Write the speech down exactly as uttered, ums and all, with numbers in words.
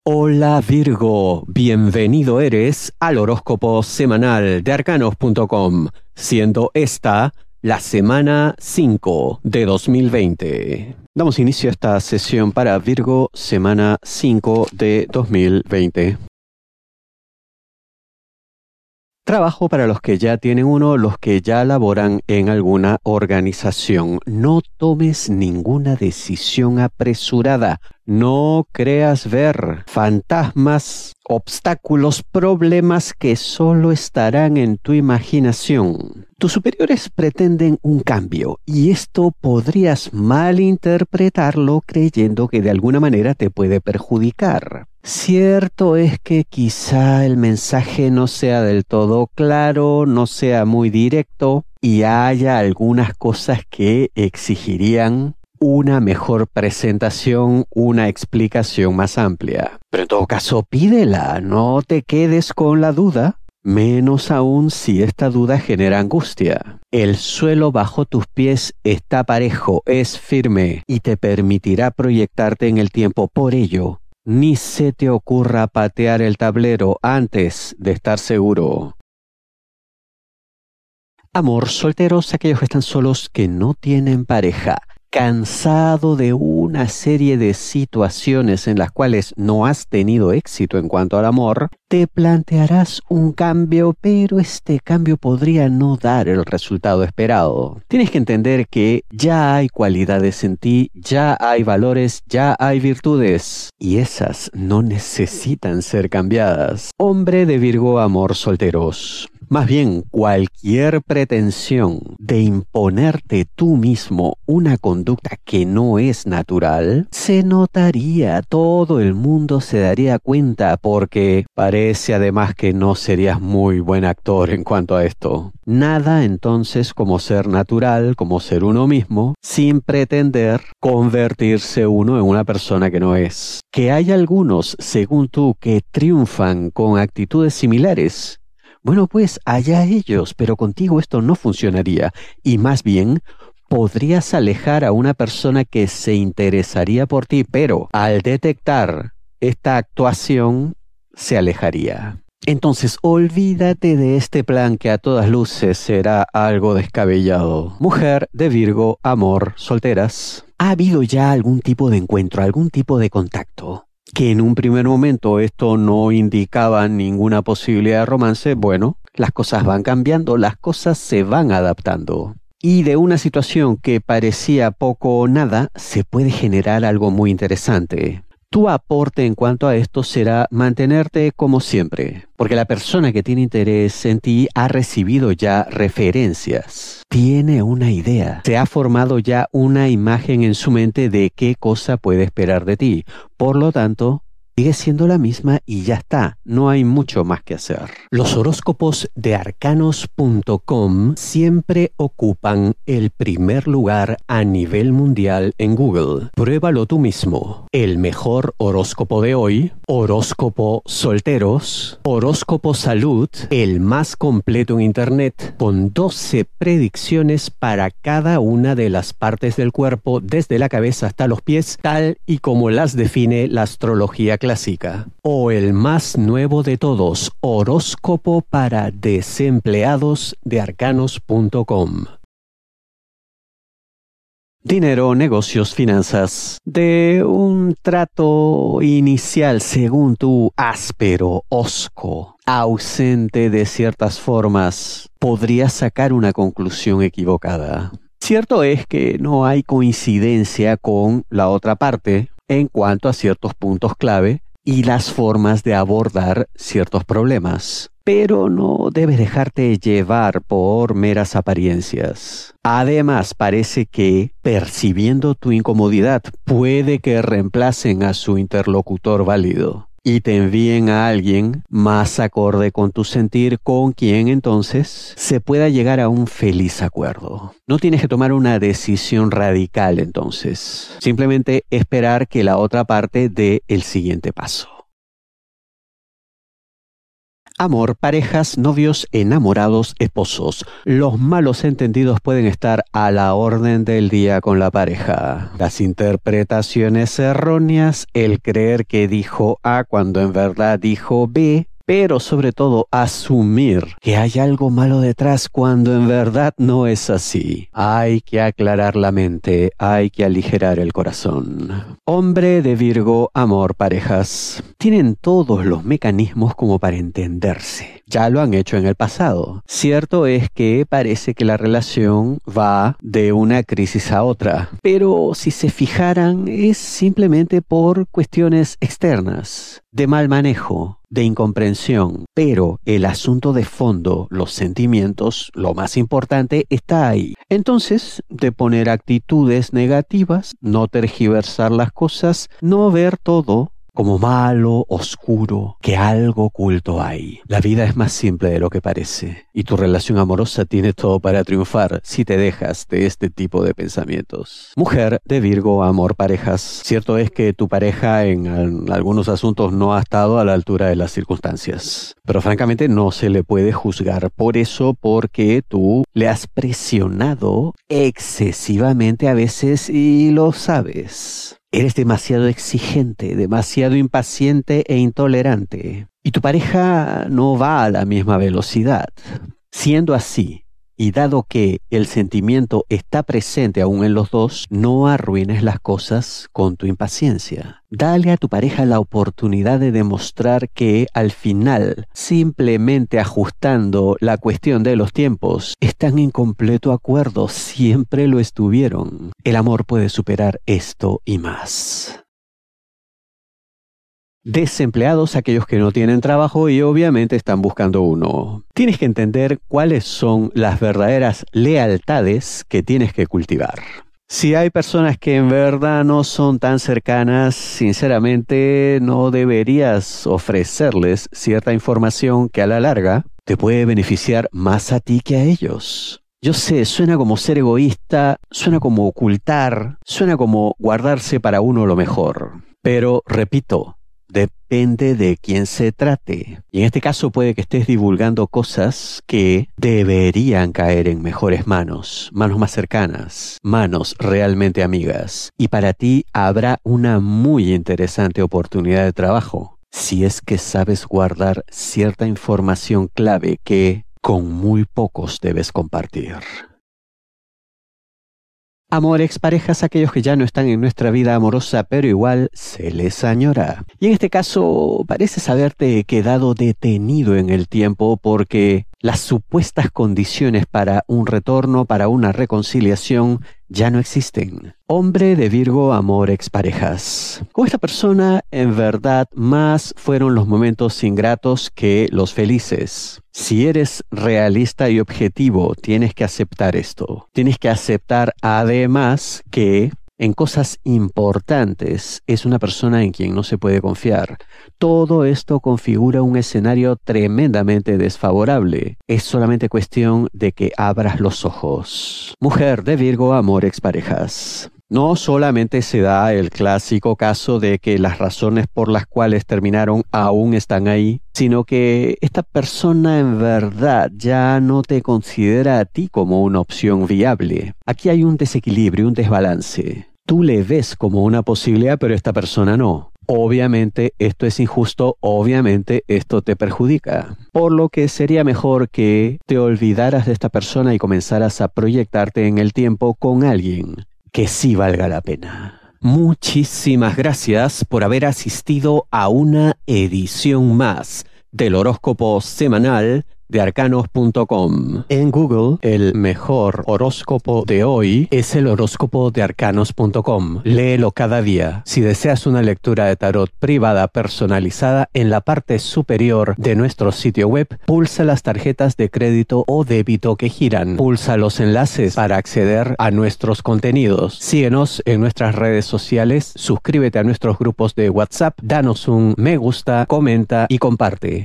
Hola Virgo, bienvenido eres al horóscopo semanal de arcanos punto com, siendo esta la semana cinco de dos mil veinte. Damos inicio a esta sesión para Virgo, semana cinco de dos mil veinte. Trabajo para los que ya tienen uno, los que ya laboran en alguna organización. No tomes ninguna decisión apresurada. No creas ver fantasmas, obstáculos, problemas que solo estarán en tu imaginación. Tus superiores pretenden un cambio y esto podrías malinterpretarlo creyendo que de alguna manera te puede perjudicar. Cierto es que quizá el mensaje no sea del todo claro, no sea muy directo y haya algunas cosas que exigirían una mejor presentación, una explicación más amplia. Pero en todo caso, pídela, no te quedes con la duda, menos aún si esta duda genera angustia. El suelo bajo tus pies está parejo, es firme y te permitirá proyectarte en el tiempo. Por ello, ni se te ocurra patear el tablero antes de estar seguro. Amor, solteros, aquellos que están solos, que no tienen pareja. Cansado de una serie de situaciones en las cuales no has tenido éxito en cuanto al amor, te plantearás un cambio, pero este cambio podría no dar el resultado esperado. Tienes que entender que ya hay cualidades en ti, ya hay valores, ya hay virtudes, y esas no necesitan ser cambiadas. Hombre de Virgo, amor, solteros. Más bien, cualquier pretensión de imponerte tú mismo una conducta que no es natural, se notaría, todo el mundo se daría cuenta porque parece además que no serías muy buen actor en cuanto a esto. Nada entonces como ser natural, como ser uno mismo, sin pretender convertirse uno en una persona que no es. Que hay algunos, según tú, que triunfan con actitudes similares. Bueno, pues allá ellos, pero contigo esto no funcionaría y más bien podrías alejar a una persona que se interesaría por ti, pero al detectar esta actuación se alejaría. Entonces, olvídate de este plan que a todas luces será algo descabellado. Mujer de Virgo, amor, solteras. ¿Ha habido ya algún tipo de encuentro, algún tipo de contacto? Que en un primer momento esto no indicaba ninguna posibilidad de romance, bueno, las cosas van cambiando, las cosas se van adaptando. Y de una situación que parecía poco o nada, se puede generar algo muy interesante. Tu aporte en cuanto a esto será mantenerte como siempre, porque la persona que tiene interés en ti ha recibido ya referencias, tiene una idea, se ha formado ya una imagen en su mente de qué cosa puede esperar de ti. Por lo tanto, sigue siendo la misma y ya está, no hay mucho más que hacer. Los horóscopos de arcanos punto com siempre ocupan el primer lugar a nivel mundial en Google. Pruébalo tú mismo. El mejor horóscopo de hoy, horóscopo solteros, horóscopo salud, el más completo en internet, con doce predicciones para cada una de las partes del cuerpo, desde la cabeza hasta los pies, tal y como las define la astrología clásica. O el más nuevo de todos, horóscopo para desempleados de arcanos punto com. Dinero, negocios, finanzas. De un trato inicial, según tú, áspero, hosco, ausente de ciertas formas, podrías sacar una conclusión equivocada. Cierto es que no hay coincidencia con la otra parte en cuanto a ciertos puntos clave y las formas de abordar ciertos problemas. Pero no debes dejarte llevar por meras apariencias. Además, parece que, percibiendo tu incomodidad, puede que reemplacen a su interlocutor válido y te envíen a alguien más acorde con tu sentir, con quien entonces se pueda llegar a un feliz acuerdo. No tienes que tomar una decisión radical entonces. Simplemente esperar que la otra parte dé el siguiente paso. Amor, parejas, novios, enamorados, esposos. Los malos entendidos pueden estar a la orden del día con la pareja. Las interpretaciones erróneas, el creer que dijo A cuando en verdad dijo B, pero sobre todo asumir que hay algo malo detrás cuando en verdad no es así. Hay que aclarar la mente, hay que aligerar el corazón. Hombre de Virgo, amor, parejas. Tienen todos los mecanismos como para entenderse. Ya lo han hecho en el pasado. Cierto es que parece que la relación va de una crisis a otra, pero si se fijaran es simplemente por cuestiones externas, de mal manejo, de incomprensión, pero el asunto de fondo, los sentimientos, lo más importante, está ahí. Entonces, de poner actitudes negativas, no tergiversar las cosas, no ver todo como malo, oscuro, que algo oculto hay. La vida es más simple de lo que parece, y tu relación amorosa tiene todo para triunfar si te dejas de este tipo de pensamientos. Mujer de Virgo, amor, parejas. Cierto es que tu pareja en, en algunos asuntos no ha estado a la altura de las circunstancias, pero francamente no se le puede juzgar por eso, porque tú le has presionado excesivamente a veces y lo sabes. Eres demasiado exigente, demasiado impaciente e intolerante. Y tu pareja no va a la misma velocidad. Siendo así, y dado que el sentimiento está presente aún en los dos, no arruines las cosas con tu impaciencia. Dale a tu pareja la oportunidad de demostrar que al final, simplemente ajustando la cuestión de los tiempos, están en completo acuerdo, siempre lo estuvieron. El amor puede superar esto y más. Desempleados, aquellos que no tienen trabajo y obviamente están buscando uno. Tienes que entender cuáles son las verdaderas lealtades que tienes que cultivar. Si hay personas que en verdad no son tan cercanas, sinceramente no deberías ofrecerles cierta información que a la larga te puede beneficiar más a ti que a ellos. Yo sé, suena como ser egoísta, suena como ocultar, suena como guardarse para uno lo mejor. Pero, repito, depende de quién se trate. Y en este caso puede que estés divulgando cosas que deberían caer en mejores manos, manos más cercanas, manos realmente amigas. Y para ti habrá una muy interesante oportunidad de trabajo, si es que sabes guardar cierta información clave que con muy pocos debes compartir. Amor, exparejas, aquellos que ya no están en nuestra vida amorosa, pero igual se les añora. Y en este caso, pareces haberte quedado detenido en el tiempo porque las supuestas condiciones para un retorno, para una reconciliación, ya no existen. Hombre de Virgo, amor, exparejas. Con esta persona, en verdad, más fueron los momentos ingratos que los felices. Si eres realista y objetivo, tienes que aceptar esto. Tienes que aceptar además que en cosas importantes es una persona en quien no se puede confiar. Todo esto configura un escenario tremendamente desfavorable. Es solamente cuestión de que abras los ojos. Mujer de Virgo, amor, exparejas. No solamente se da el clásico caso de que las razones por las cuales terminaron aún están ahí, sino que esta persona en verdad ya no te considera a ti como una opción viable. Aquí hay un desequilibrio, un desbalance. Tú le ves como una posibilidad, pero esta persona no. Obviamente esto es injusto, obviamente esto te perjudica. Por lo que sería mejor que te olvidaras de esta persona y comenzaras a proyectarte en el tiempo con alguien que sí valga la pena. Muchísimas gracias por haber asistido a una edición más del horóscopo semanal de arcanos punto com. En Google, el mejor horóscopo de hoy es el horóscopo de arcanos punto com. Léelo cada día. Si deseas una lectura de tarot privada personalizada, en la parte superior de nuestro sitio web, pulsa las tarjetas de crédito o débito que giran. Pulsa los enlaces para acceder a nuestros contenidos. Síguenos en nuestras redes sociales, suscríbete a nuestros grupos de WhatsApp, danos un me gusta, comenta y comparte.